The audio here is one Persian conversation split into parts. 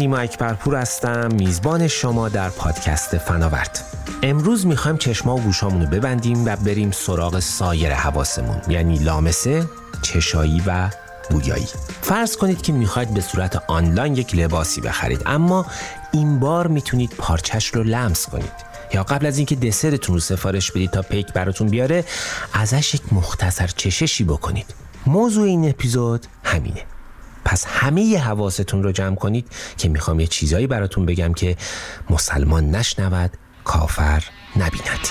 نیما اکبرپور هستم، میزبان شما در پادکست فناورد. امروز میخوایم چشما و گوشامونو ببندیم و بریم سراغ سایر حواسمون، یعنی لامسه، چشایی و بویایی. فرض کنید که میخواید به صورت آنلاین یک لباسی بخرید، اما این بار میتونید پارچش رو لمس کنید، یا قبل از اینکه دسرتون رو سفارش بدید تا پیک براتون بیاره ازش یک مختصر چششی بکنید. موضوع این اپیزود همینه. پس همه حواستون رو جمع کنید که میخوام یه چیزایی براتون بگم که مسلمان نشنود، کافر نبیند.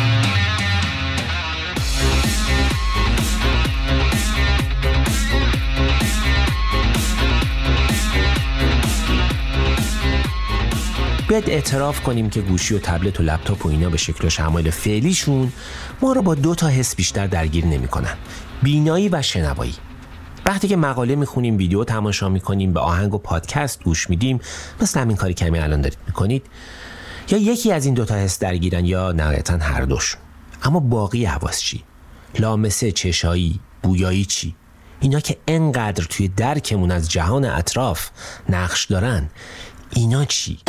بیاید اعتراف کنیم که گوشی و تبلت و لپتاپ و اینا به شکل و شمایل فعلیشون ما رو با 2 حس بیشتر درگیر نمی‌کنن: بینایی و شنوایی. وقتی که مقاله میخونیم، ویدیو تماشا میکنیم، به آهنگ و پادکست گوش میدیم، مثل همین کاری که همین الان دارید میکنید، یا یکی از این 2 حس درگیرن یا نهایتاً هر دوش. اما باقی حواس چی؟ لامسه، چشایی، بویایی چی؟ اینا که انقدر توی درکمون از جهان اطراف نقش دارن، اینا چی؟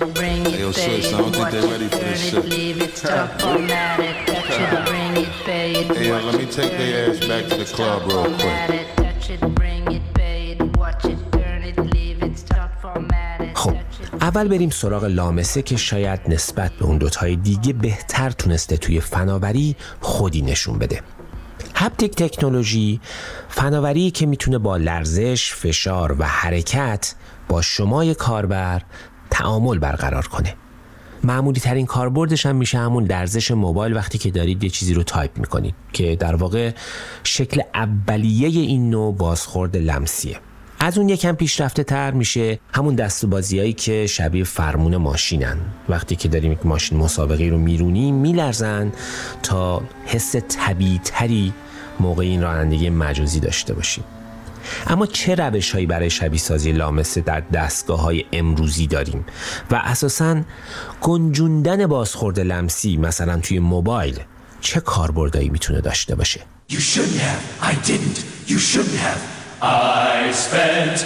خب اول بریم سراغ لامسه که شاید نسبت به اون 2 دیگه بهتر تونسته توی فناوری خودی نشون بده. هپتیک تکنولوژی فناوری که میتونه با لرزش، فشار و حرکت با شمای کاربر تعامل برقرار کنه. معمولی ترین کاربردش هم میشه همون لرزش موبایل وقتی که دارید یه چیزی رو تایپ میکنید، که در واقع شکل اولیه این نوع بازخورد لمسیه. از اون یکم پیشرفته تر میشه همون دسته‌بازیایی که شبیه فرمون ماشینن. وقتی که داریم یک ماشین مسابقه رو میرونیم میلرزن تا حس طبیعی تری موقع این رانندگی مجازی داشته باشیم. اما چه روش‌هایی برای شبیه سازی لامسه در دستگاه‌های امروزی داریم و اساساً گنجوندن بازخورد لمسی مثلا توی موبایل چه کاربردایی میتونه داشته باشه؟ You shouldn't have, I didn't, you shouldn't have. I spent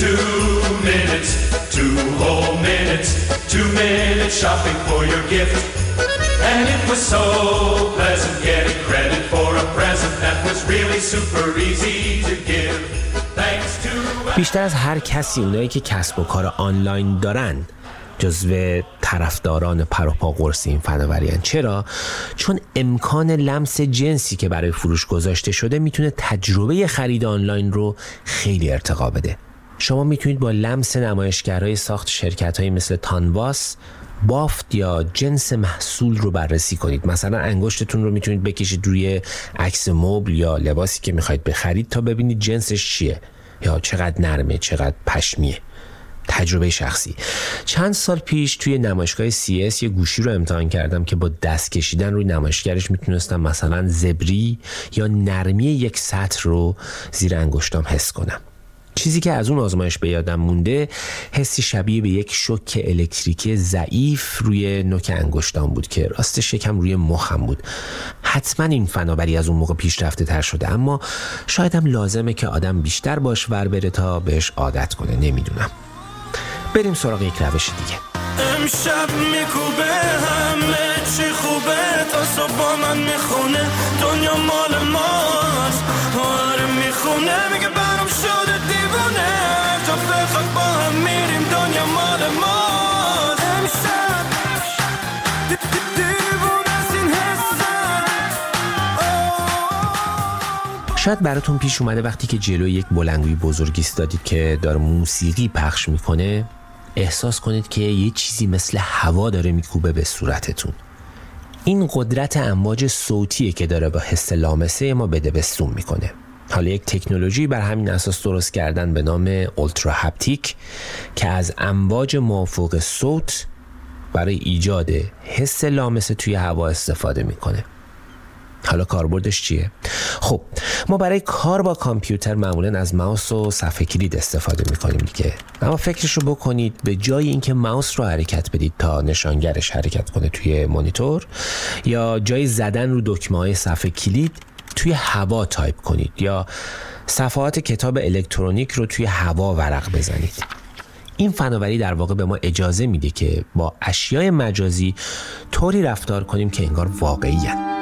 2 whole minutes shopping for your gift. And it was so pleasant getting credit for a present that was really super easy to give. بیشتر از هر کسی اونایی که کسب و کار آنلاین دارن جزو طرفداران پروپا قرص این فناوری‌ان. چرا؟ چون امکان لمس جنسی که برای فروش گذاشته شده میتونه تجربه خرید آنلاین رو خیلی ارتقا بده. شما میتونید با لمس نمایشگرهای ساخت شرکت‌هایی مثل تانواس بافت یا جنس محصول رو بررسی کنید. مثلا انگشتتون رو میتونید بکشید روی عکس مبل یا لباسی که میخواید بخرید تا ببینید جنسش چیه، یا چقدر نرمه، چقدر پشمیه. تجربه شخصی. چند سال پیش توی نمایشگاه CES یه گوشی رو امتحان کردم که با دست کشیدن روی نمایشگرش میتونستم مثلا زبری یا نرمی یک سطر رو زیر انگشتام حس کنم. چیزی که از اون آزمایش به یادم مونده حسی شبیه به یک شوک الکتریکی ضعیف روی نوک انگشتام بود که راستش یکم روی مخم بود. حتما این فناوری از اون موقع پیشرفته تر شده، اما شاید هم لازمه که آدم بیشتر باش ور بره تا بهش عادت کنه، نمیدونم. بریم سراغ یک روش دیگه. امشب میکوبه همه چی خوبه، تا صبح با من میخونه دنیا مال ماست. آره میخونه میگه برام شده دیوونه، تا بخواد با هم میریم دنیا مال ماست. امشب دیوونه از این حسن. شاید براتون پیش اومده وقتی که جلوی یک بلندگوی بزرگ ایستادید که داره موسیقی پخش میکنه احساس کنید که یه چیزی مثل هوا داره میکوبه به صورتتون. این قدرت امواج صوتیه که داره با حس لامسه ما بدبستون میکنه. حالا یک تکنولوژی بر همین اساس درست کردن به نام اولترا هپتیک که از امواج موافق صوت برای ایجاد حس لامسه توی هوا استفاده میکنه. حالا کاربردش چیه؟ خب ما برای کار با کامپیوتر معمولا از ماوس و صفحه کلید استفاده میکنیم دیگه، اما فکرشو بکنید به جای اینکه ماوس رو حرکت بدید تا نشانگرش حرکت کنه توی مانیتور، یا جای زدن رو دکمه‌های صفحه کلید توی هوا تایپ کنید، یا صفحات کتاب الکترونیک رو توی هوا ورق بزنید. این فناوری در واقع به ما اجازه میده که با اشیاء مجازی طوری رفتار کنیم که انگار واقعی‌اند.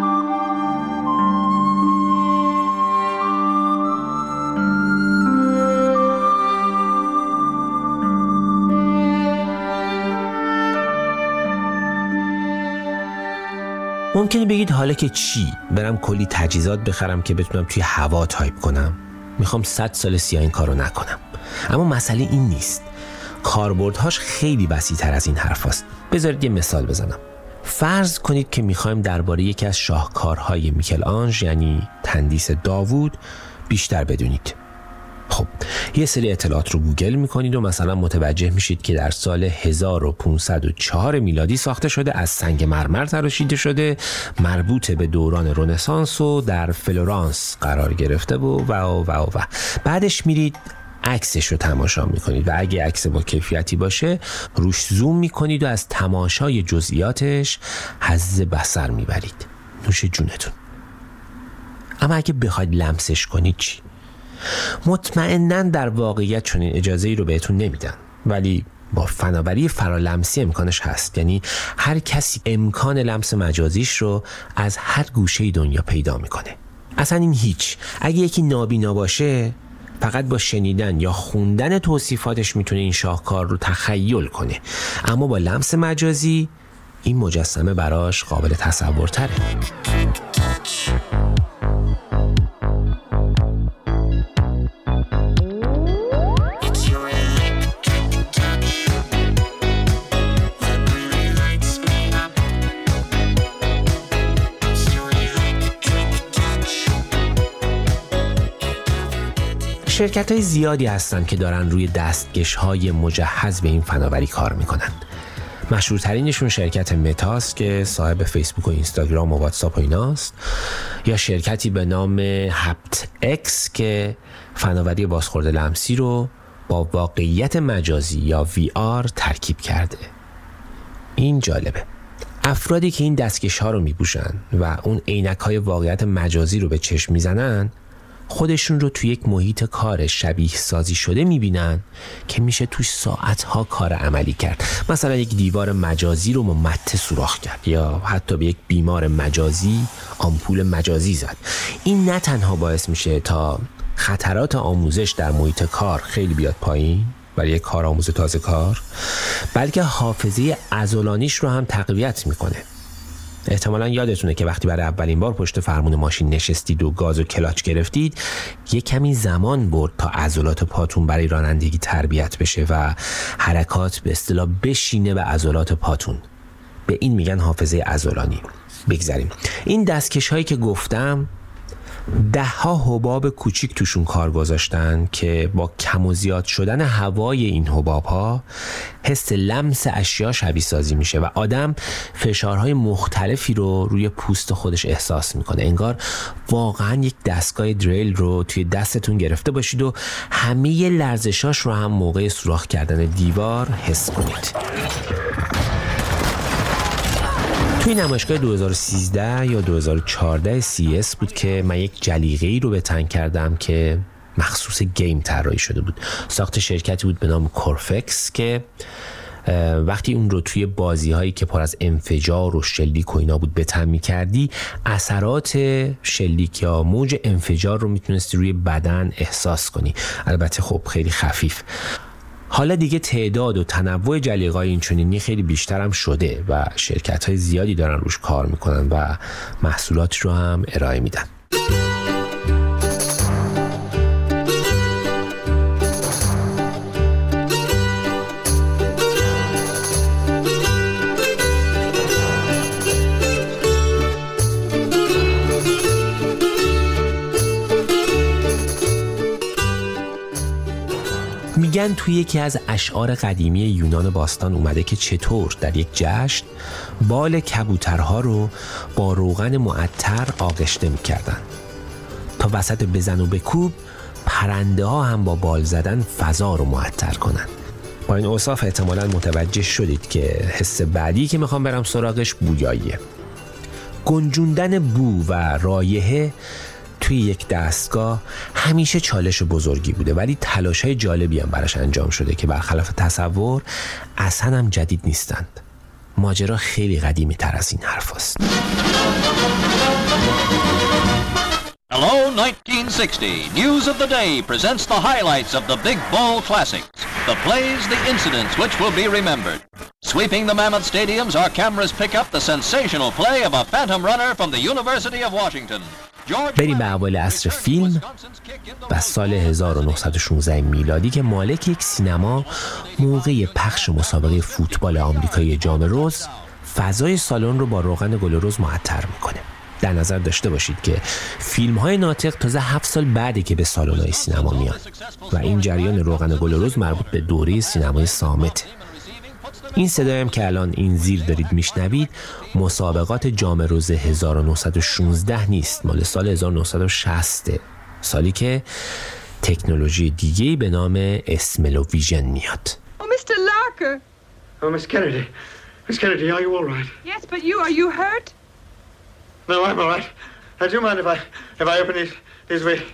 ممکنه بگید حالا که چی؟ برم کلی تجهیزات بخرم که بتونم توی هوا تایپ کنم. میخوام 100 سال سیاه این کارو نکنم. اما مسئله این نیست. کاربردهاش خیلی وسیع‌تر از این حرف هست. بذارید یه مثال بزنم. فرض کنید که میخوایم درباره یکی از شاهکارهای میکل آنژ یعنی تندیس داوود بیشتر بدونید. خب یه سری اطلاعات رو گوگل میکنید و مثلا متوجه میشید که در سال 1504 میلادی ساخته شده، از سنگ مرمر تراشیده شده، مربوط به دوران رنسانس و در فلورانس قرار گرفته و بعدش میرید عکسش رو تماشا میکنید و اگه عکس با کیفیتی باشه روش زوم میکنید و از تماشای جزئیاتش حظ بصر میبرید. نوش جونتون. اما اگه بخواید لمسش کنید چی؟ مطمئناً در واقعیت چنین اجازه‌ای رو بهتون نمیدن، ولی با فناوری فرالمسی امکانش هست. یعنی هر کسی امکان لمس مجازیش رو از هر گوشه دنیا پیدا میکنه. اصلا این هیچ. اگه یکی نابینا باشه فقط با شنیدن یا خوندن توصیفاتش میتونه این شاهکار رو تخیل کنه، اما با لمس مجازی این مجسمه براش قابل تصور تره. شرکت‌های زیادی هستن که دارن روی دستکش‌های مجهز به این فناوری کار میکنن. مشهورترینشون شرکت متاست که صاحب فیسبوک و اینستاگرام و واتساپ و ایناست، یا شرکتی به نام هپت اکس که فناوری بازخورد لمسی رو با واقعیت مجازی یا VR ترکیب کرده. این جالبه. افرادی که این دستکش‌ها رو میپوشن و اون عینک‌های واقعیت مجازی رو به چشم میزنن خودشون رو توی یک محیط کار شبیه سازی شده میبینن که میشه توش ساعتها کار عملی کرد. مثلا یک دیوار مجازی رو مته سوراخ کرد یا حتی به یک بیمار مجازی آمپول مجازی زد. این نه تنها باعث میشه تا خطرات آموزش در محیط کار خیلی بیاد پایین برای یک کارآموز تازه کار، بلکه حافظه عضلانیش رو هم تقویت میکنه. احتمالاً یادتونه که وقتی برای اولین بار پشت فرمون ماشین نشستید و گاز و کلاچ گرفتید یه کمی زمان برد تا عضلات پاتون برای رانندگی تربیت بشه و حرکات به اصطلاح بشینه به عضلات پاتون. به این میگن حافظه عضلانی. بگذاریم. این دستکش هایی که گفتم 10 حباب کوچیک توشون کار گذاشتن که با کم و زیاد شدن هوای این حباب ها حس لمس اشیا شبیه سازی میشه و آدم فشارهای مختلفی رو روی پوست خودش احساس میکنه. انگار واقعا یک دستگاه دریل رو توی دستتون گرفته باشید و همه لرزشاش رو هم موقع سوراخ کردن دیوار حس کنید. توی نمایشگاه 2013 یا 2014 CES بود که من یک جلیقه‌ای رو به تن کردم که مخصوص گیم طراحی شده بود. ساخت شرکتی بود به نام کورفکس که وقتی اون رو توی بازی‌هایی که پر از انفجار و شلیک و اینا بود به تن می‌کردی، اثرات شلیک یا موج انفجار رو میتونستی روی بدن احساس کنی. البته خب خیلی خفیف. حالا دیگه تعداد و تنوع جلیقه‌های اینچنینی خیلی بیشتر هم شده و شرکت‌های زیادی دارن روش کار میکنن و محصولات رو هم ارائه میدن. میگن توی یکی از اشعار قدیمی یونان باستان اومده که چطور در یک جشن بال کبوترها رو با روغن معطر آغشته میکردن تا وسط بزن و بکوب پرنده ها هم با بال زدن فضا رو معطر کنن. با این اوصاف احتمالاً متوجه شدید که حس بعدی که میخوام برم سراغش بویاییه. گنجوندن بو و رایحه توی یک دستگاه همیشه چالش بزرگی بوده، ولی تلاش‌های جالبی هم براش انجام شده که برخلاف تصور اصلا هم جدید نیستند. ماجرا خیلی قدیمی تر از این حرف است. Hello 1960. News of the Day presents the highlights of the Big Ball Classics. The plays, the incidents which will be remembered. Sweeping the mammoth stadiums, our cameras pick up the sensational play of a phantom runner from the University of Washington. بریم به اول عصر فیلم و سال 1916 میلادی که مالک یک سینما موقع پخش مسابقه فوتبال آمریکایی جام رز فضای سالن رو با روغن گل رز معطر میکنه. در نظر داشته باشید که فیلم‌های ناطق تازه 7 سال بعده که به سالن‌های سینما میان و این جریان روغن گل رز مربوط به دوره سینمای صامته. این صدایی هم که الان این زیر دارید میشنوید مسابقات جام رز 1916 نیست، مال سال 1960، سالی که تکنولوژی دیگه‌ای به نام اسملوویژن میاد. Oh, Mr. Larker. Oh, Miss Kennedy. Miss Kennedy, are you all right? Yes, but are you hurt? No, I'm all right. Do you mind if I open these way?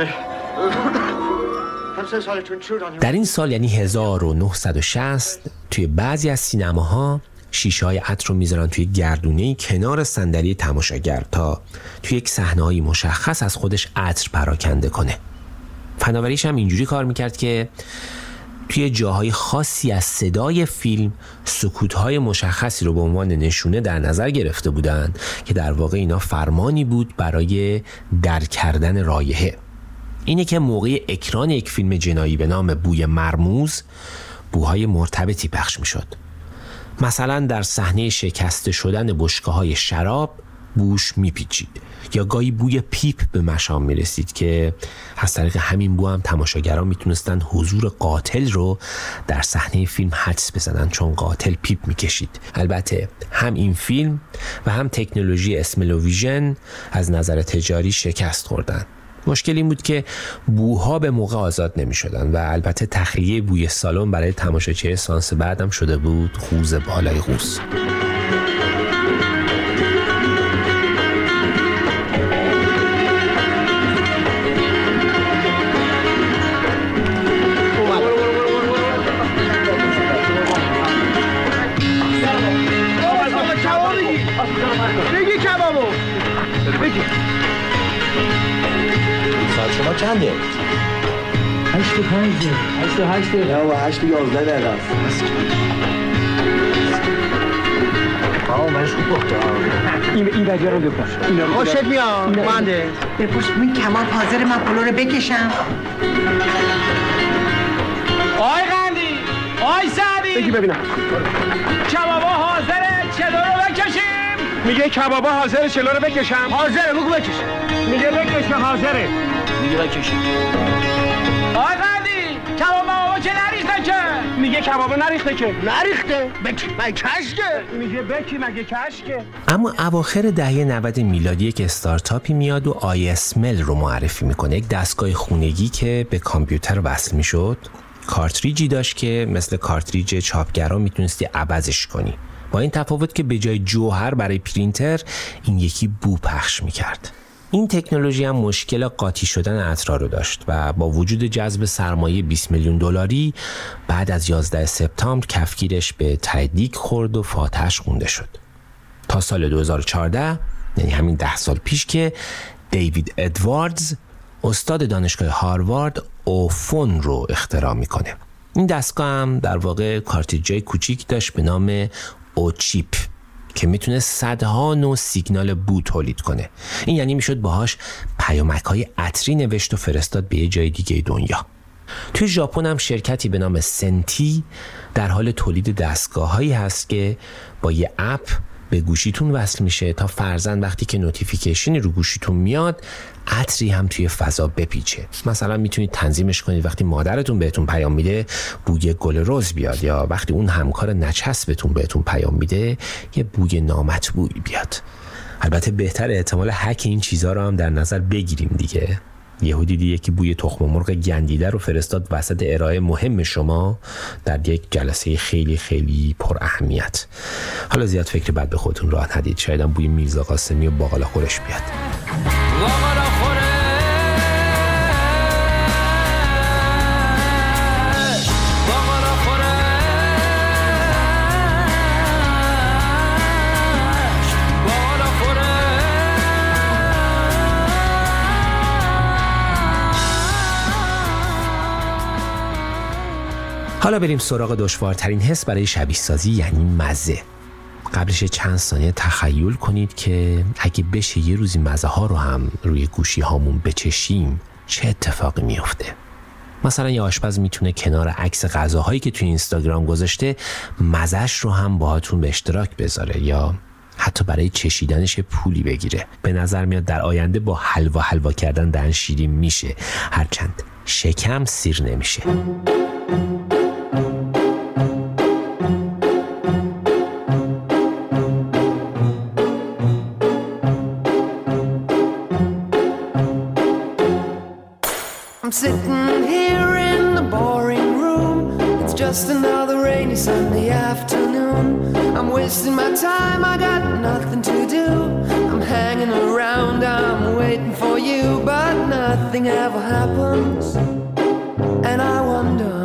I'm so sorry to intrude on you. در این سال یعنی 1960 توی بعضی از سینماها شیشه‌های عطر رو میذارن توی گردونه‌ای کنار صندلی تماشاگر تا توی یک صحنه‌ای مشخص از خودش عطر پراکنده کنه. فناوریش هم اینجوری کار میکرد که توی جاهای خاصی از صدای فیلم سکوت‌های مشخصی رو به عنوان نشونه در نظر گرفته بودند که در واقع اینا فرمانی بود برای در کردن رایحه. اینه که موقع اکران یک فیلم جنایی به نام بوی مرموز بوهای مرتبطی پخش میشد. مثلا در صحنه شکسته شدن بشکه‌های شراب بوش میپیچید یا گاهی بوی پیپ به مشام میرسید که از طریق همین بو هم تماشاگران میتونستن حضور قاتل رو در صحنه فیلم حدس بزنن چون قاتل پیپ میکشید. البته هم این فیلم و هم تکنولوژی اسملوویژن از نظر تجاری شکست خوردن. مشکل این بود که بوها به موقع آزاد نمی شدن و البته تخلیه بوی سالن برای تماشاچی سانس بعدم شده بود خوز بالای خوز. شما چنده؟ 8 نه و 8 11 دقیقه است. منش خوب بخته این بدیه رو بپوش. خوشت میاد منده بپوش این کمال حاضر من پلو رو بکشم. آی قندی آی سعدی بگی ببینم کبابا حاضره چلو رو بکشیم. میگه کبابا حاضره چلو رو بکشم. حاضره بگو بکش. میگه بکشه حاضره. میگه بکشیم. آی قندی کبابا که نریخته که. میگه کبابا نریخته که. نریخته بکی مگه کشکه. میگه بکی مگه کشکه. اما اواخر دهه 90 میلادی یک استارتاپی میاد و آی اسمل رو معرفی میکنه. یک دستگاه خونگی که به کامپیوتر وصل میشد، کارتریجی داشت که مثل کارتریج چاپگرا میتونستی عوضش کنی، با این تفاوت که به جای جوهر برای پرینتر این یکی بو پخش میکرد. این تکنولوژی هم مشکل قاطی شدن عطرها رو داشت و با وجود جذب سرمایه 20 میلیون دلاری بعد از 11 سپتامبر کفگیرش به تایدیک خورد و فاتحش خونده شد تا سال 2014، یعنی همین 10 سال پیش، که دیوید ادواردز استاد دانشگاه هاروارد اوفون رو اختراع میکنه. این دستگاه هم در واقع کارتریجای کوچیک داشت به نام اوچیپ که میتونه صدها نوع سیگنال بو تولید کنه. این یعنی میشد باهاش پیامک‌های عطری نوشت و فرستاد به یه جای دیگه دنیا. توی ژاپن هم شرکتی به نام سنتی در حال تولید دستگاه‌هایی هست که با یه اپ به گوشیتون وصل میشه تا فرضاً وقتی که نوتیفیکیشنی رو گوشیتون میاد عطری هم توی فضا بپیچه. مثلا میتونید تنظیمش کنید وقتی مادرتون بهتون پیام میده بوی گل رز بیاد، یا وقتی اون همکار نچسبتون بهتون پیام میده یه بوی نامطبوعی بیاد. البته بهتر احتمال هک این چیزها رو هم در نظر بگیریم دیگه. یهو دیدی یکی بوی تخم مرغ گندیده رو فرستاد وسط ارائه مهم شما در یک جلسه خیلی خیلی پر اهمیت. حالا زیاد فکر بد به خودتون راه ندید، شاید هم بوی میرزا قاسمی و باقلا خورش بیاد. باقلا خورش حالا بریم سراغ دشوارترین حس برای شبیه سازی، یعنی مزه. قبلش چند ثانیه تخیل کنید که اگه بشه یه روزی مزه ها رو هم روی گوشی هامون بچشیم چه اتفاقی میفته. مثلا یه آشپز میتونه کنار عکس غذاهایی که توی اینستاگرام گذاشته مزهش رو هم باهاتون به اشتراک بذاره یا حتی برای چشیدنش پولی بگیره. به نظر میاد در آینده با حلوا کردن دهن شیرین میشه، هرچند شکم سیر نمیشه. I'm sitting here in the boring room. It's just another rainy Sunday afternoon. I'm wasting my time, I got nothing to do. I'm hanging around, I'm waiting for you, but nothing ever happens. And I wonder,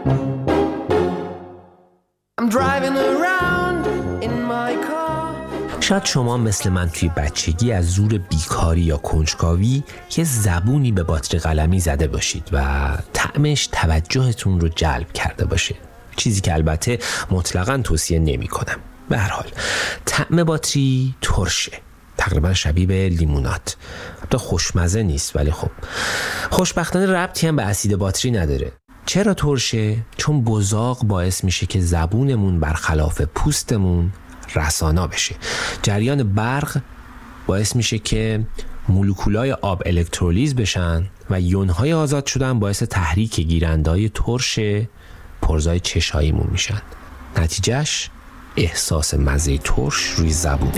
I'm driving around in my car. شاید شما مثل من توی بچگی از زور بیکاری یا کنجکاوی یه زبونی به باتری قلمی زده باشید و طعمش توجهتون رو جلب کرده باشه. چیزی که البته مطلقاً توصیه نمی کنم. به هر حال طعم باتری ترشه، تقریبا شبیه به لیمونات. البته خوشمزه نیست، ولی خب خوشبختانه ربطی هم به اسید باتری نداره. چرا ترشه؟ چون بزاق باعث میشه که زبونمون برخلاف پوستمون رسانا بشه. جریان برق باعث میشه که مولکولای آب الکترولیز بشن و یونهای آزاد شدن باعث تحریک گیرندهای ترش پرزای چشاییمون میشن. نتیجهش احساس مزه ترش روی زبونه.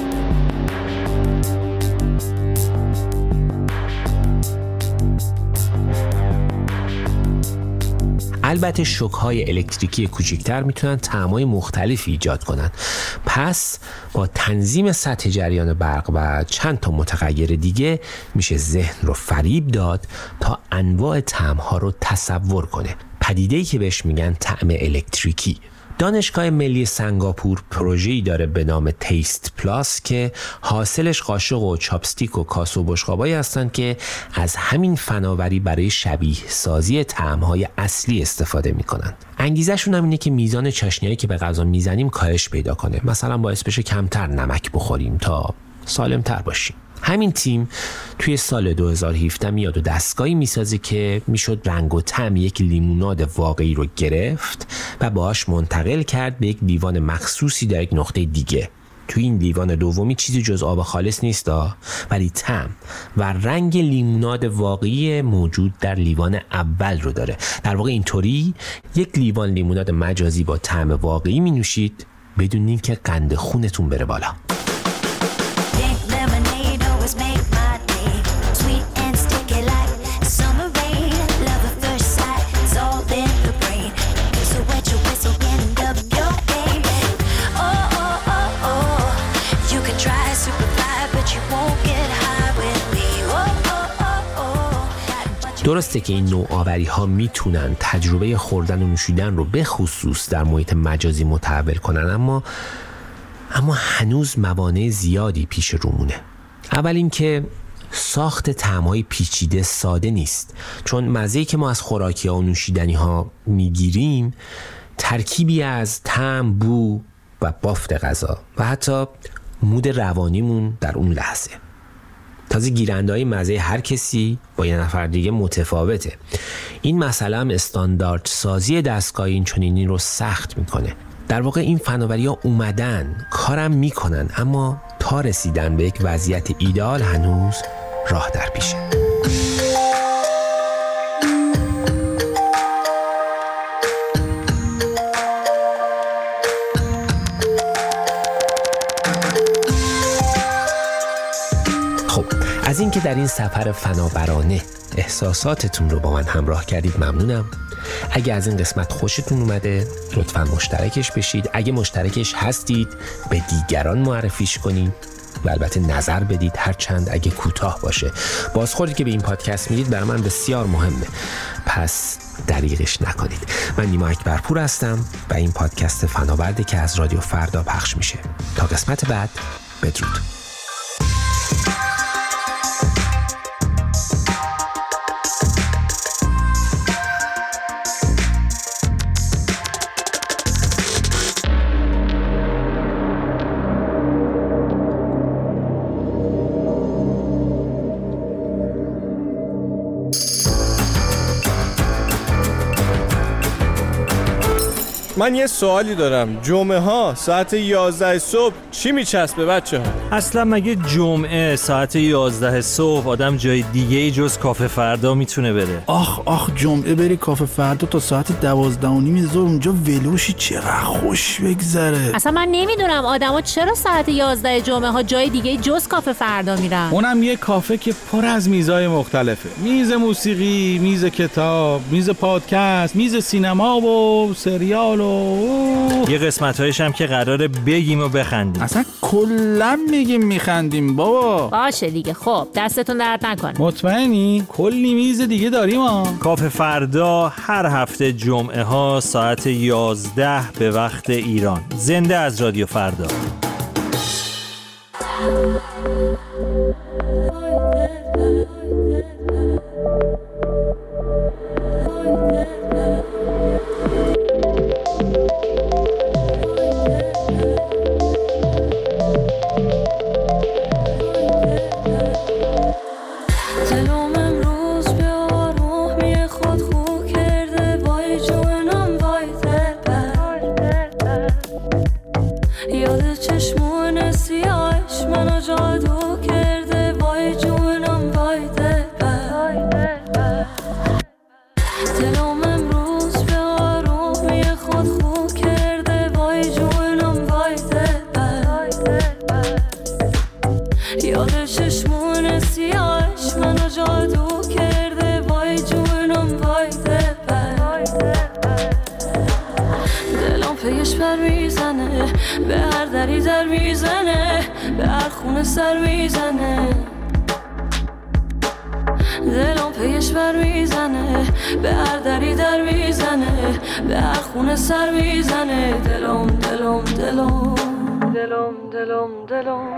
البته شوک‌های الکتریکی کوچکتر میتونن طعم‌های مختلفی ایجاد کنن. پس با تنظیم سطح جریان برق و چند تا متغیر دیگه میشه ذهن رو فریب داد تا انواع طعم‌ها رو تصور کنه. پدیده‌ای که بهش میگن طعم الکتریکی. دانشگاه ملی سنگاپور پروژه‌ای داره به نام تیست پلاس که حاصلش قاشق و چاپستیک و کاسه و بشقابایی هستن که از همین فناوری برای شبیه سازی طعم‌های اصلی استفاده میکنن. انگیزشون هم اینه که میزان چاشنیایی که به غذا میزنیم کاهش پیدا کنه. مثلا باعث بشه کمتر نمک بخوریم تا سالمتر باشیم. همین تیم توی سال 2017 میاد و دستگاهی میسازه که میشد رنگ و طعم یک لیموناد واقعی رو گرفت و باهاش منتقل کرد به یک لیوان مخصوصی در یک نقطه دیگه. توی این لیوان دومی چیزی جز آب خالص نیست، ولی طعم و رنگ لیموناد واقعی موجود در لیوان اول رو داره. در واقع اینطوری یک لیوان لیموناد مجازی با طعم واقعی می نوشید بدون اینکه قند خونتون بره بالا. درسته که این نوآوری ها میتونن تجربه خوردن و نوشیدن رو به خصوص در محیط مجازی متحول کنن، اما هنوز موانع زیادی پیش رو مونه. اول اینکه ساخت طعم‌های پیچیده ساده نیست، چون مزه‌ای که ما از خوراکی ها و نوشیدنی ها میگیریم ترکیبی از طعم، بو و بافت غذا و حتی مود روانیمون در اون لحظه. تازه گیرنده‌های مزه هر کسی با یه نفر دیگه متفاوته. این مسئله هم استاندارد سازی دستگاه این چنینی رو سخت میکنه. در واقع این فناوری‌ها اومدن کارم میکنن، اما تا رسیدن به یک وضعیت ایدئال هنوز راه در پیشه. از اینکه در این سفر فناورانه احساساتتون رو با من همراه کردید ممنونم. اگه از این قسمت خوشتون اومده لطفاً مشترکش بشید. اگه مشترکش هستید به دیگران معرفیش کنید و البته نظر بدید، هرچند اگه کوتاه باشه. بازخوردی که به این پادکست میدید برای من بسیار مهمه، پس دریغش نکنید. من نیما اکبرپور هستم و این پادکست فناورده که از رادیو فردا پخش میشه. تا قسمت بعد، بدرود. من یه سوالی دارم. جمعه ها ساعت 11 صبح چی میچسبه بچه ها؟ اصلا مگه جمعه ساعت 11 صبح آدم جای دیگه جز کافه فردا میتونه بره؟ آخ جمعه بری کافه فردا تا ساعت 12:30 ظهر اونجا ولوشی چقدر خوش بگذره. اصلا من نمیدونم آدما چرا ساعت 11 جمعه ها جای دیگه جز کافه فردا میرن. اونم یه کافه که پر از میزای مختلفه. میز موسیقی، میز کتاب، میز پادکست، میز سینما و سریال و یه قسمت‌هایش هم که قراره بگیم و بخندیم. اصلا کلا میگیم میخندیم بابا. باشه دیگه. خب دستتون درد نکنه. مطمئنی؟ کلی میز دیگه داریم ها. کافه فردا هر هفته جمعه ها ساعت 11 به وقت ایران. زنده از رادیو فردا. به هر دری در میزنه، به هر خونه سر میزنه، دلم پیش بر میزنه، به هر دری در میزنه، به هر خونه سر میزنه، دلم دلم دلم دلم دلم دلم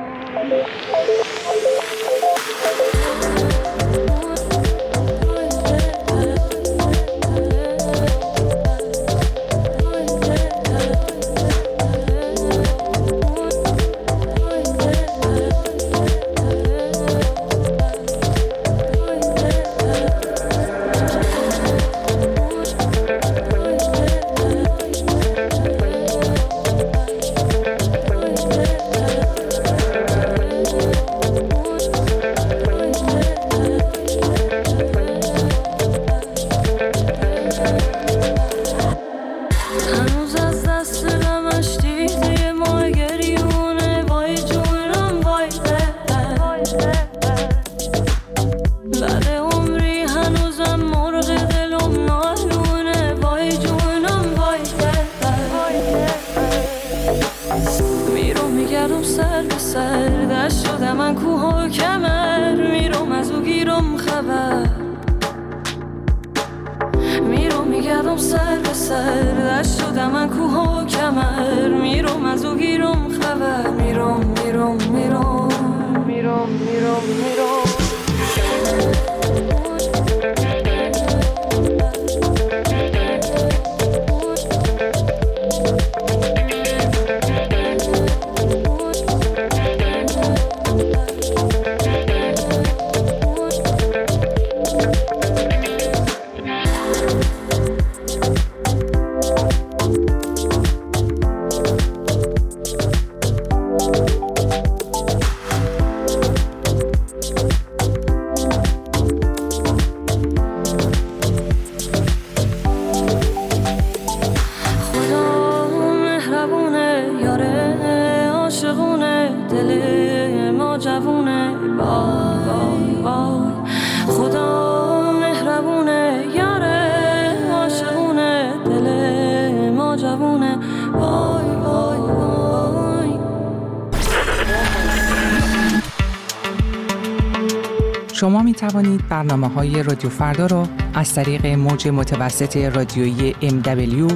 شما می توانید برنامه‌های رادیو فردا را از طریق موج متوسط رادیویی MW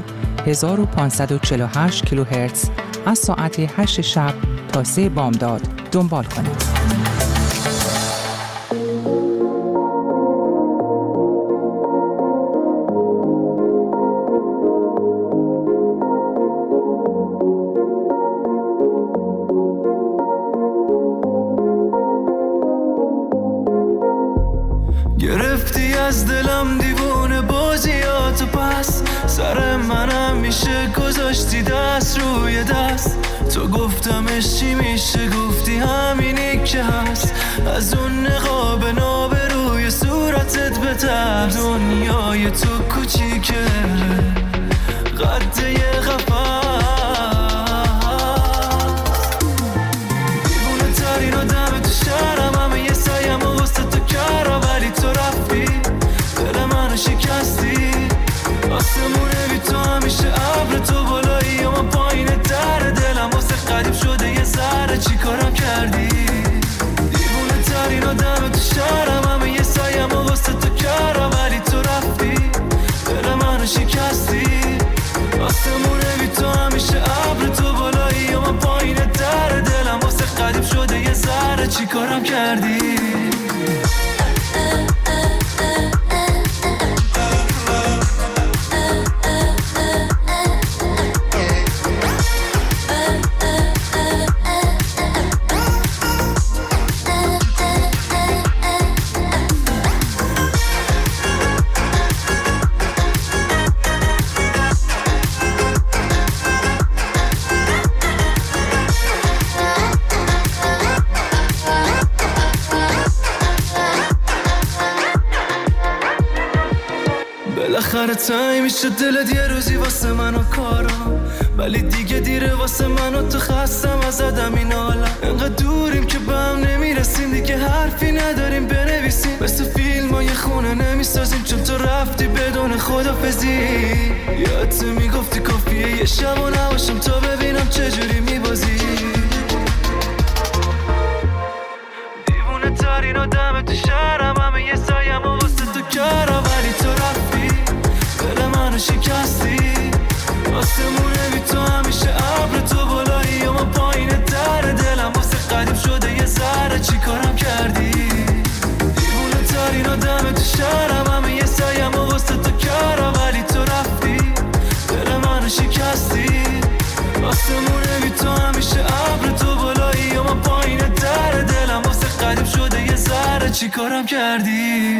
1548 کیلوهرتز از ساعت 8 شب تا 3 بامداد دنبال کنید. گرفتی از دلم دیوونه بازیات تو پس سر منم میشه گذاشتی دست روی دست تو گفتمش چی میشه گفتی همینی که هست از اون نقاب ناب روی صورتت بترس دنیای تو کوچیکه قد یه قفص دیوونه ترین آدم تو شهرم همه یه سعیم و واسه تو کردم ولی تو رفتی دل منو شکستی آسمونه بی تو همیشه ابر تو بالایی و من پایین در دلم واسه قدیم شده یه ذره چی کارم کردی دیوونه ترین آدم تو شهرم همه یه سعیم و واسه تو کردم ولی تو رفتی دل منو شکستی آسمونه بی تو همیشه ابر تو بالایی و من پایین در دلم واسه قدیم شده یه ذره چی کارم کردی بالاخره تایی میشه دلت یه روزی واسه منو کارم ولی دیگه دیره واسه منو تو خستم از آدم این حالا انقدر دوریم که به هم نمیرسیم دیگه حرفی نداریم بنویسیم مثل فیلم ها یه خونه نمیسازیم چون تو رفتی بدون خدافزی یادت میگفتی کافیه یه شب و نباشم تا ببینم چجوری میبازی دیوونه ترین آدم تو شهرم همه یه سایم و واسه تو کردم ولی تو رفتی دل منو شکستی آسمونه بی تو همیشه ابر تو بالایی و من پایین در دلم واسه قدیم شده یه ذره چی کارم کردی دیوونه ترین آدم تو شهرم همه یه سایم و واسه تو کردم ولی تو رفتی دل منو شکستی آسمونه بی تو همیشه ابر تو بالایی و من پایین در دلم واسه قدیم شده یه ذره چی کارم کردی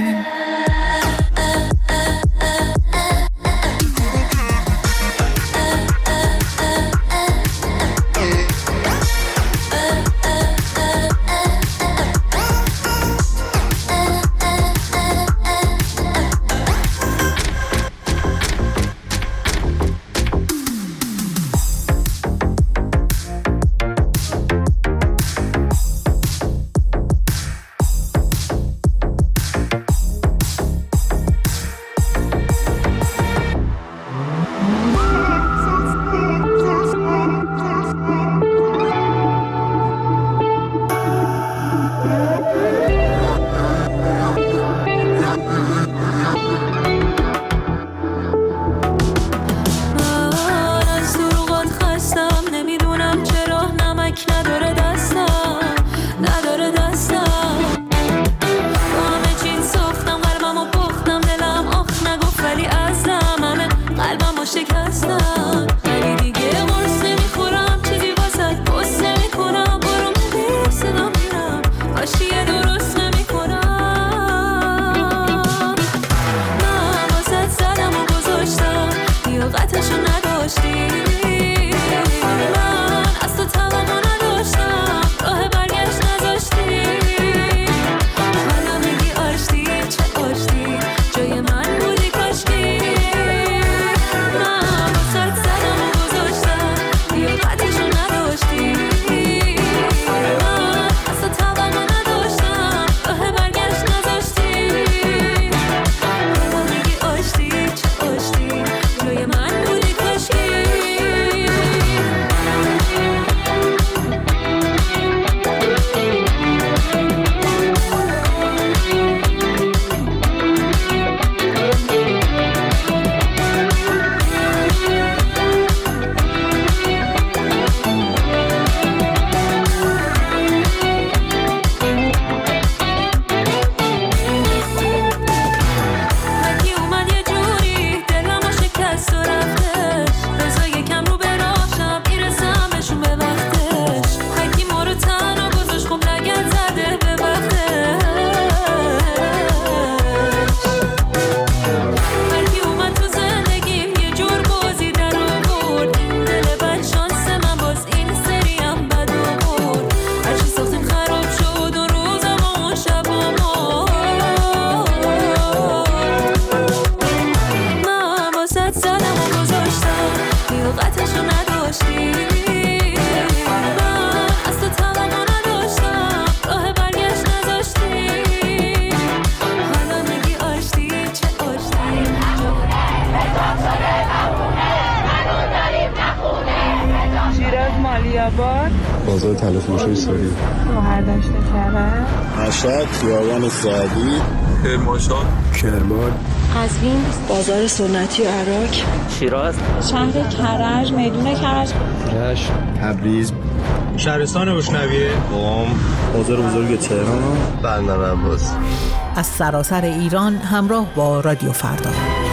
بیابان، بازار تلفروشی ساری، مهردشت کرد، مشهد، خیابان سعدی، کرمانشاه، کرمان، قزوین، بازار سنتی عراق، شیراز، شهر کرج، میدون کرج، رشت، تبریز، شهرستان بشنویه، قم، بازار بزرگ تهران، بندر عباس. از سراسر ایران همراه با رادیو فردا.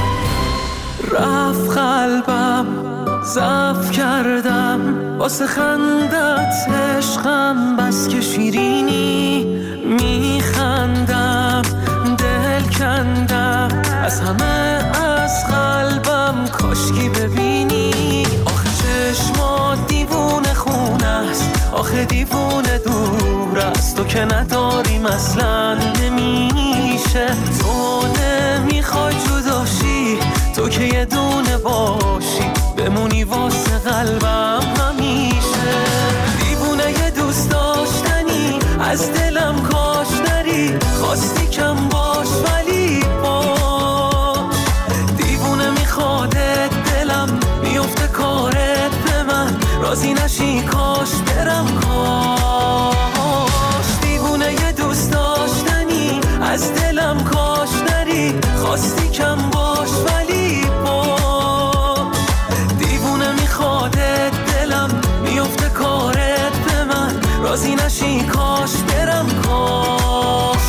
رفت قلبم ضعف کردم واسه خندت عشقم بس که شیرینی میخندم دل کندم از همه از قلبم کاشکی ببینی آخه چشمات دیوونه خونه است آخه دیوونه دور است تو که نداریم اصلا نمیشه تو نمیخوای جداشی تو که یه دونه باشی بمونی واسه قلبم همیشه دیوونه یه دوست داشتنی از دلم کاش نری خواستی کم باش ولی باش دیوونه میخوادت دلم میفته کارت به من راضی نشی کاش برم کاش دیوونه یه دوست داشتنی از دلم کاش نری خواستی کم باش ولی باش دیوونه میخوادت دلم میفته کارت به من راضی نشی کاش برم کاش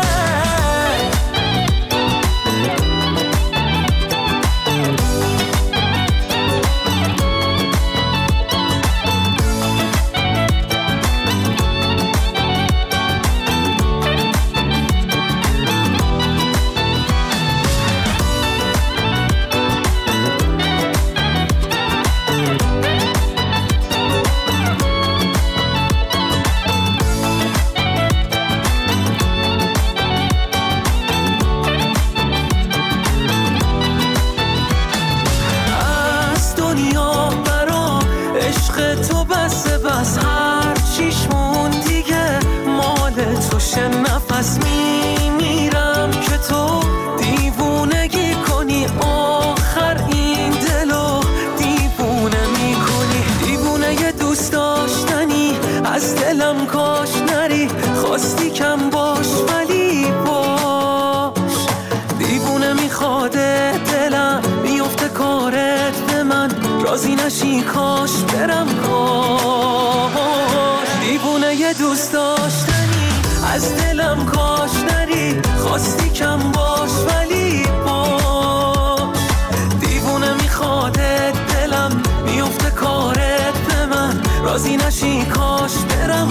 نفس میمیرم که تو دیوونگی کنی آخر این دلو دیوونه میکنی دیوونه یه دوست داشتنی از دلم کاش نری خواستی کم باش ولی باش دیوونه میخواده دلم میفته کارت به من راضی نشی کاش برم کاش دیوونه یه دوست داشتنی از دلم کاش نری خواستی کم باش ولی باش دیوونه میخوادت دلم میفته کارت به من راضی نشی کاش برم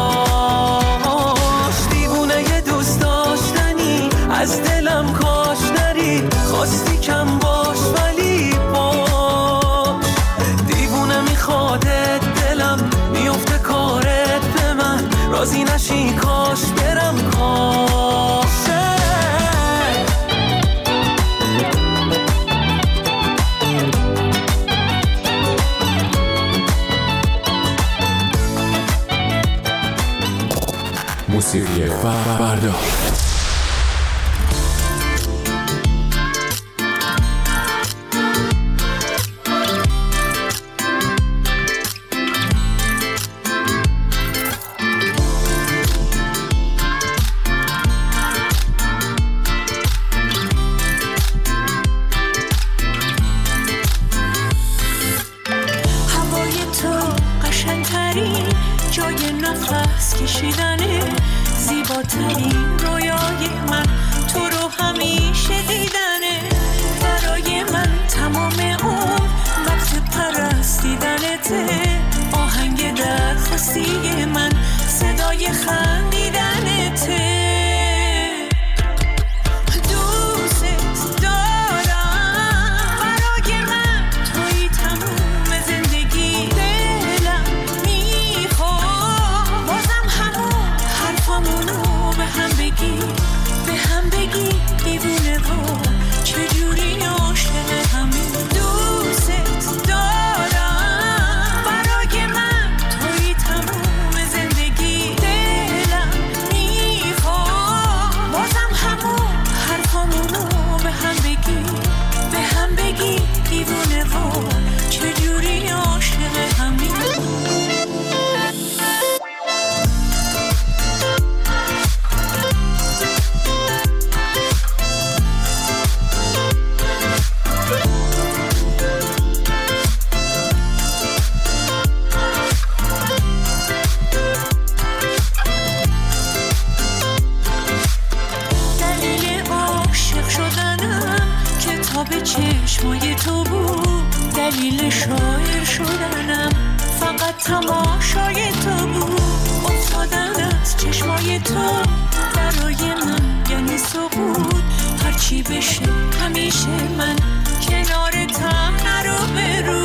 کاش دیوونه یه دوست داشتنی از دلم کاش نری خواستی کم باش ولی باش دیوونه میخوادت دلم میفته کارت به من راضی نشی کاش برم کاش موسیقی فردا به هم تماشای تو بود، افتادن از چشمای تو برای من یعنی سقوط. هرچی بشه همیشه من کنارتم نرو برو.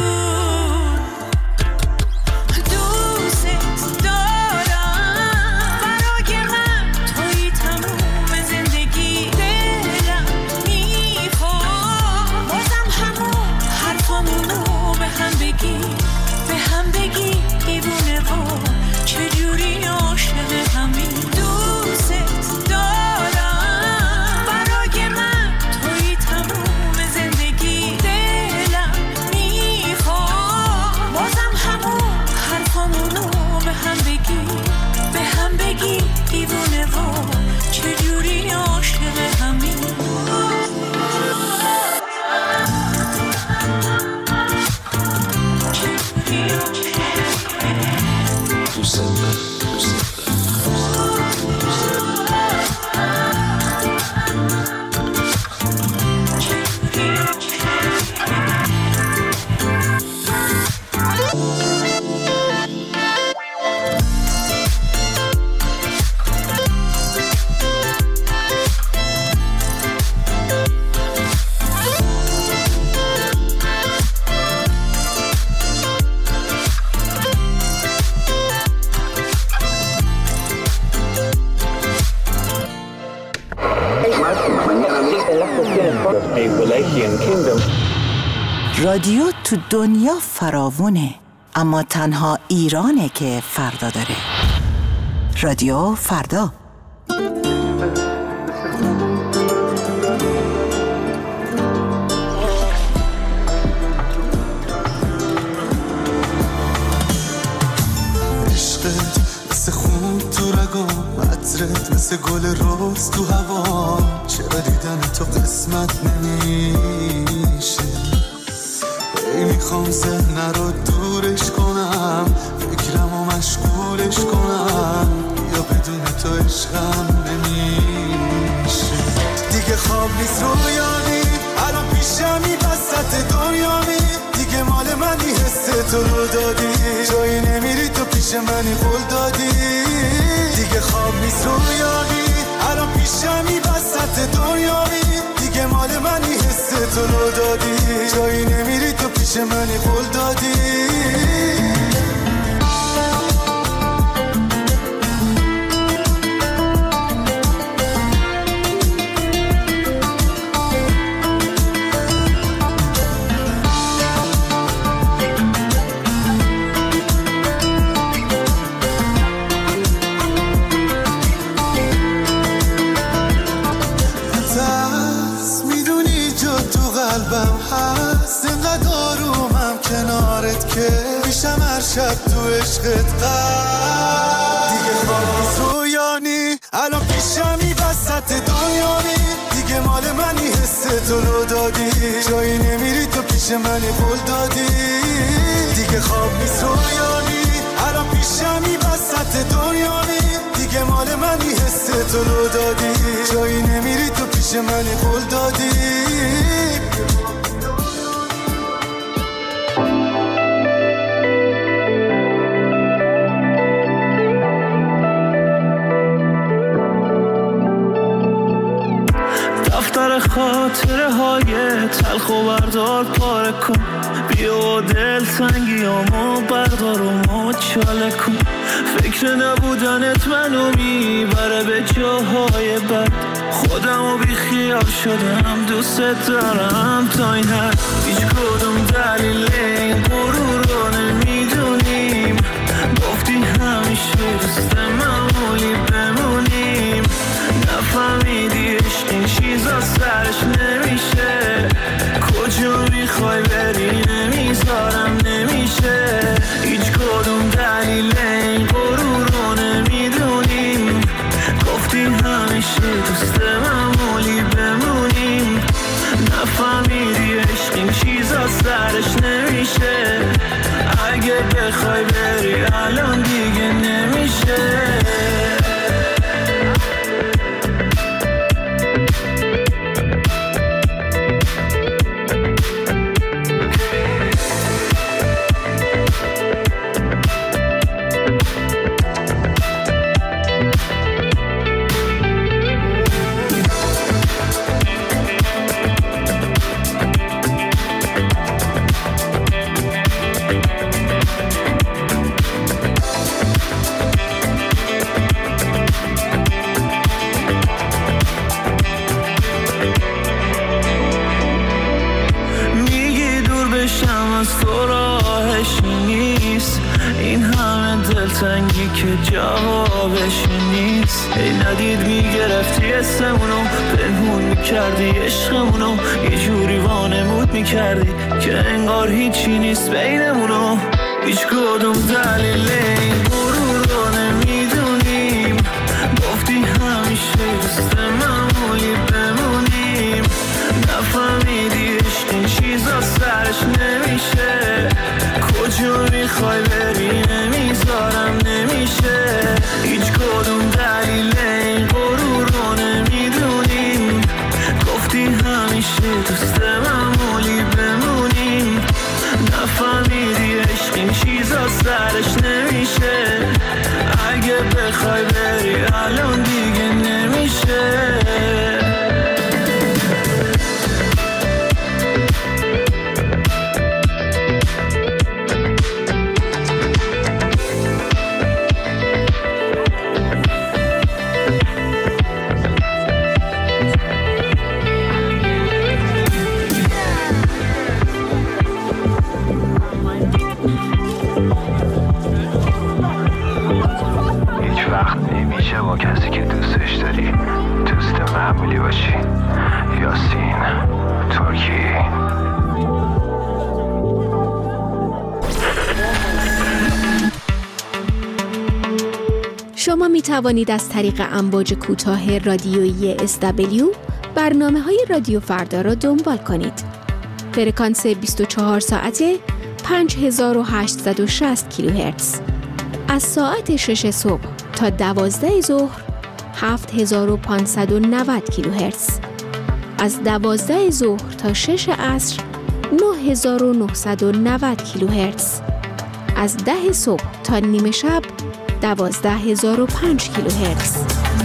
دوست دارم برای من توی تموم زندگی. دلم میخواد بازم همون حرفامونو به هم بگی دیوونه و چجوری عاشق همین. دوست دارم برای من توی تموم زندگی. دلم میخواد بازم همون حرفامونو به هم بگی دیوونه و چجوری عاشق همین. رادیو تو دنیا فراوونه، اما تنها ایرانه که فردا داره. رادیو فردا. عشقت مثل خون تو رگام، عطرت مثل گل روز تو هوا. چرا دیدن تو قسمت نمیشه؟ میخوام ذهن رو دورش کنم، فکرمو مشغولش کنم. یا بدون تو عشقم نمیشه. دیگه خواب نیست رویانی، الان پیشمی وسط دنیانی. دیگه مال منی، حس تو رو دادی، جایی نمیری تو پیش منی قول دادی. دیگه خواب نیست رویانی، الان پیشمی وسط دنیانی. دیگه مال منی، حس تو رو دادی، جایی نمیری تو پیش منی قول دادی. شب تو عشقت دیگه خواب نیست رویانی، الان پیشمی وسط دنیانی. دیگه مال منی، حس تو رو دادی، جایی نمیری تو پیش منی قول دادی. دیگه خواب نیست رویانی، الان پیشمی وسط دنیانی. دیگه مال منی، حس تو رو دادی، جایی نمیری تو پیش منی قول دادی. خاطره های تلخ و بردار پاره کن. بیا دل سنگیامو بردار و مچاله کن. فکر نبودنت منو میبره به جاهای بد. خودمو بی خیال شدم، دوست دارم تا این حد. هیچ کدوم دلیل این غرور رو نمیدونیم. گفتی همیشه دوست معمولی بمونیم. نفهمیدی عشق این چیزا سرش نمیشه. کجا میخوای بری نمیذارم نمیشه. هیچ کدوم دلیل این غرور رو نمیدونیم. گفتی همیشه دوست معمولی بمونیم. نفهمیدی عشق این چیزا سرش نمیشه. اگه بخوای بری الان دیگه نمیشه. دلتنگی که جوابش نیست. ای ندید میگرفتی اسمونو، پنهون میکردی عشقمونو، یه جوری وانمود میکردی که انگار هیچی نیست بینمونو. هیچ کدوم دلیل این غرور رو نمیدونیم، گفتی همیشه دوست معمولی بمونیم. نفهمیدی عشق این چیزا سرش نمیشه، کجا میخوای بری نمیذارم نمیشه. هیچ کدوم دلیل این غرور رو نمیدونیم، گفتی همیشه دوست معمولی بمونیم. نفهمیدی عشق این چیزا سرش نمیشه، اگه بخوای بری الان دیگه نمیشه. با کسی که دوستش داری دوست معمولی باشی. یاسین ترکی. شما می توانید از طریق امواج کوتاه رادیویی SW برنامه‌های رادیو فردا را دنبال کنید. فرکانس 24 ساعته 5860 کیلوهرتز. از ساعت 6 صبح تا 12 ظهر 7590 کیلوهرتز. از 12 ظهر تا 6 عصر 9990 کیلوهرتز. از 10 صبح تا نیمه شب 12005 کیلوهرتز.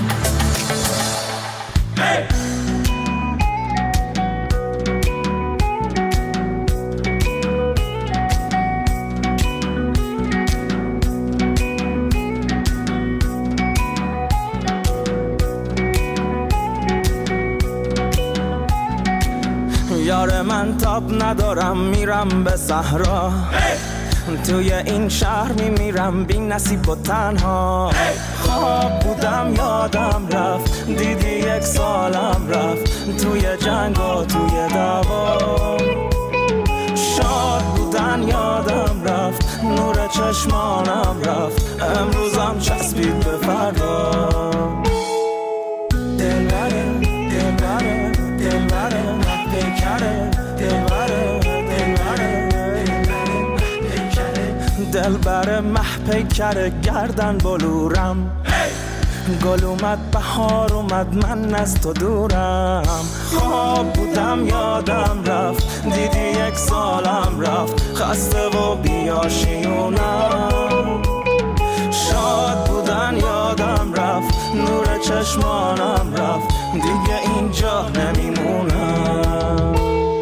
یار من تاب ندارم میرم به صحرا، توی این شهر میمیرم بی نصیب و تنها. خواب بودم یادم رفت، دیدی 1 سالم رفت، توی جنگ و توی دعوا. شاد بودن یادم رفت، نور چشمانم رفت، امروزم چسبید به فردا. دلبره دلبره دلبره پیکره، دلبره دلبره دلبره مح پیکره، گردن بلورم. گل اومد بهار اومد من از تو دورم. خواب بودم یادم رفت، دیدی 1 سالم رفت، خسته و بیاشیونم. شاد بودن یادم رفت، نور چشمانم رفت، دیگه اینجا نمیمونم.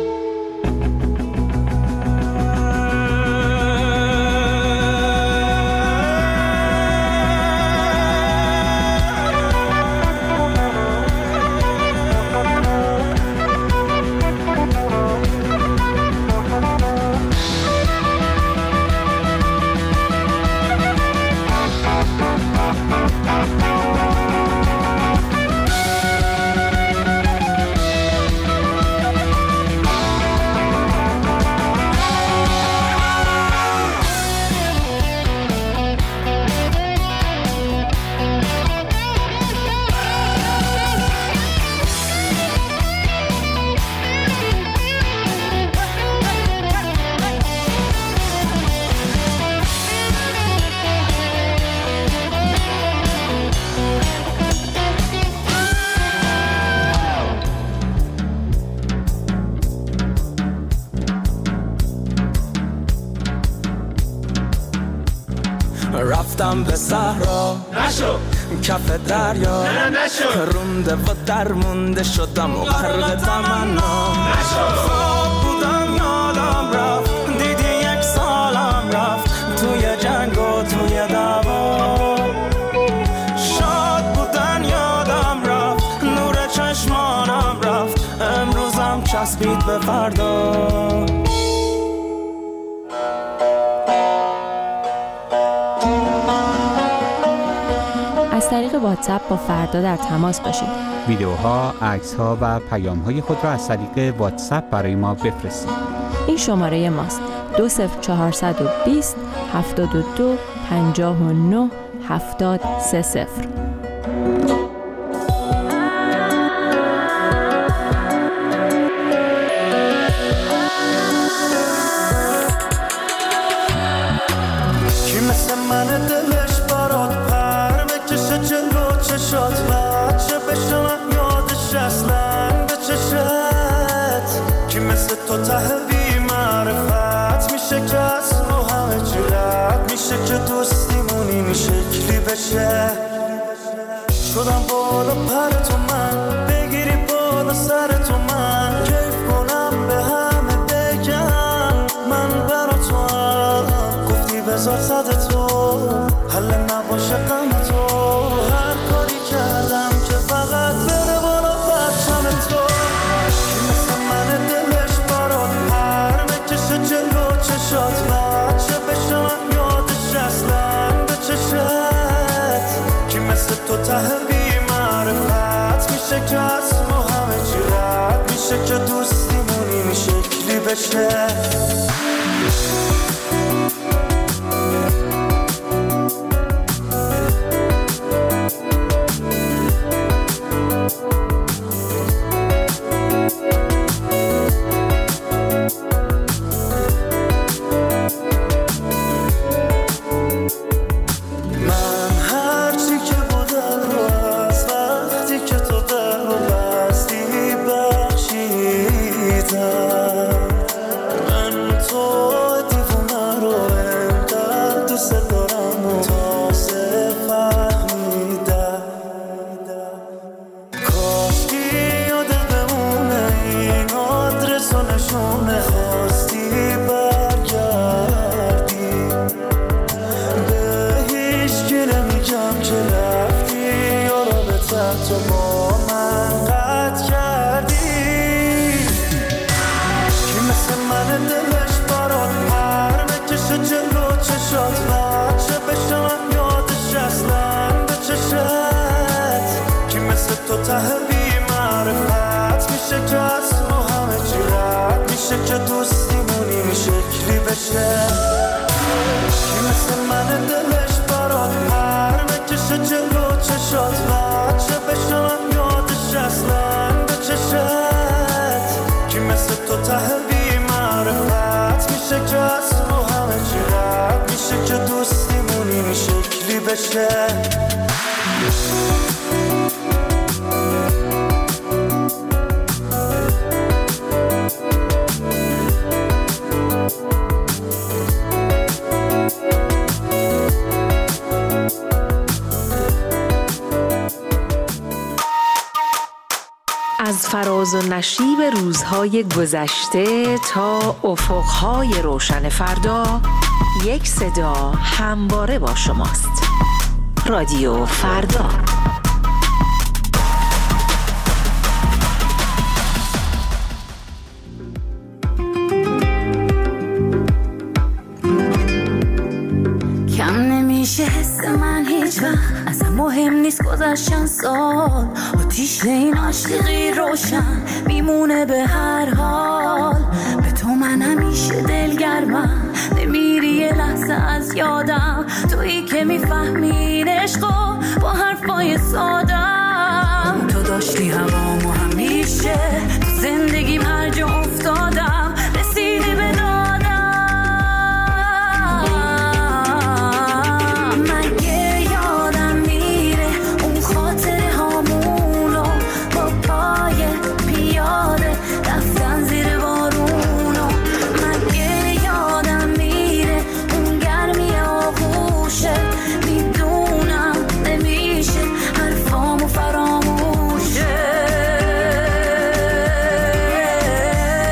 رفتم به صحرا نشو، کف دریا نشو، رونده و درمونده شدم و غرق تمنا. خواب بودم یادم رفت، دیدی 1 سالم رفت، توی جنگ و توی دعوا. شاد بودن یادم رفت، نور چشمانم رفت، امروزم چسبید به فردا. از طریق واتساپ با فردا در تماس باشید. ویدیوها، عکس‌ها و پیام‌های خود را از طریق واتساپ برای ما بفرستید. این شماره ماست: 20420 72 59 730. تو ته بی معرفت میشه که از رو همه چی رد میشه که دوستیمون این شکلی بشه. شدم بالا پر تو من بگیری بالا سر تو من کیف کنم به همه بگم من برا تو هم گفتی بذار صد تو حل نباشه غم تو هر کاری کردم که فقط بره بالا پرچم تو چشات بچه بشم یادش اصلا به چشت که مثل تو ته بی معرفت میشه که از ما همه چی رد میشه که دوستیمون این شکلی بشه. تو ته بی معرفت میشه که از ما همه چی رد میشه که دوستیمون این شکلی بشه. کی مثل من دلش برات پر بکشه جلو چشات بچه بشم یادش اصلا به چشت. کی مثل تو ته بی معرفت میشه که از ما همه چی رد میشه که دوستیمون این شکلی بشه. از فراز و نشیب روزهای گذشته تا افقهای روشن فردا، یک صدا همواره با شماست. رادیو فردا. کم نمیشه حس من هیچ وقت، اصلا مهم نیست گذشتن سال، آتیش این عاشقی روشن میمونه به هر حال. به تو من همیشه دلگرمم، نمیری یه لحظه از یادم، تویی که میفهمین عشقو با حرفای سادم. تو داشتی هوامو همیشه، تو زندگیم هر جا افتادم رسیدی به دادم. مگه یادم میره اون خاطره هامونو با پای پیاده رفتن زیر بارونو. مگه یادم میره اون گرمی آغوشه، میدونم نمیشه حرفامو فراموشه.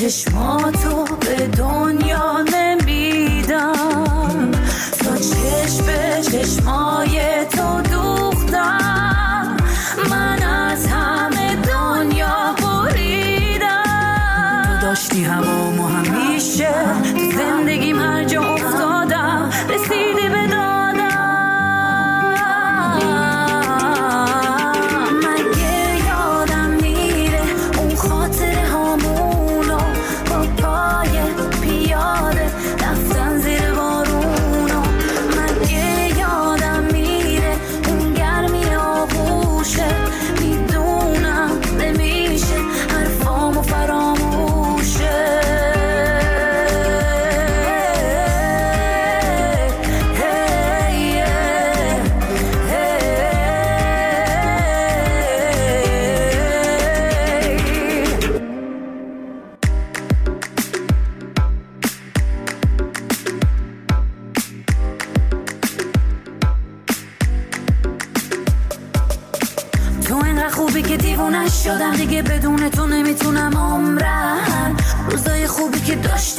چشماتو به دنیا نمیدم، تا چشم به چشمای تو دوختم، من از همه دنیا بریدم. تو داشتی هوامو همیشه، تو زندگیم هر جا افتادم رسیدی به دادم. مگه یادم میره اون خاطره هامونو با پای پیاده رفتن زیر بارونو؟ مگه یادم میره اون گرمی آغوشه؟ میدونم نمیشه حرفامو فراموشه. تو اینقدر خوبی که دیوونش شدم، دیگه بدون تو نمیتونم عمرم. روزای خوبی که داشت